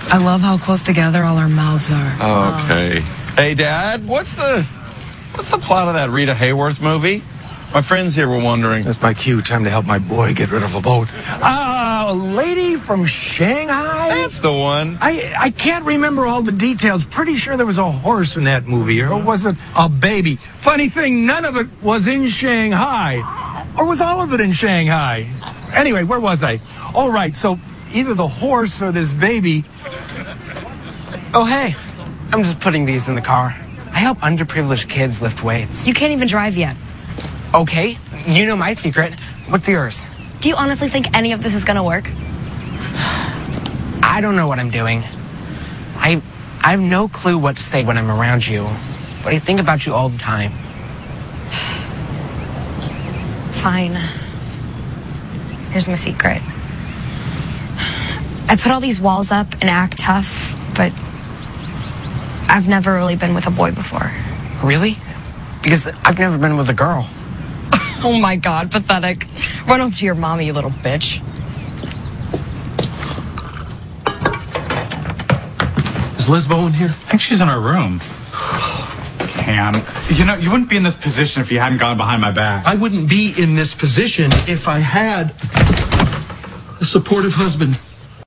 I love how close together all our mouths are. Okay. Hey, Dad, what's the plot of that Rita Hayworth movie? My friends here were wondering. That's my cue. Time to help my boy get rid of a boat. A lady from Shanghai? That's the one. I can't remember all the details. Pretty sure there was a horse in that movie. Or was it a baby? Funny thing, none of it was in Shanghai. Or was all of it in Shanghai? Anyway, where was I? All right, so either the horse or this baby. Oh, hey. I'm just putting these in the car. I help underprivileged kids lift weights. You can't even drive yet. Okay, you know my secret. What's yours? Do you honestly think any of this is gonna work? I don't know what I'm doing. I have no clue what to say when I'm around you, but I think about you all the time. Fine. Here's my secret. I put all these walls up and act tough, but I've never really been with a boy before. Really? Because I've never been with a girl. Oh my God, pathetic. Run up to your mommy, you little bitch. Is Liz Bowen here? I think she's in her room. Cam, you know, you wouldn't be in this position if you hadn't gone behind my back. I wouldn't be in this position if I had a supportive husband.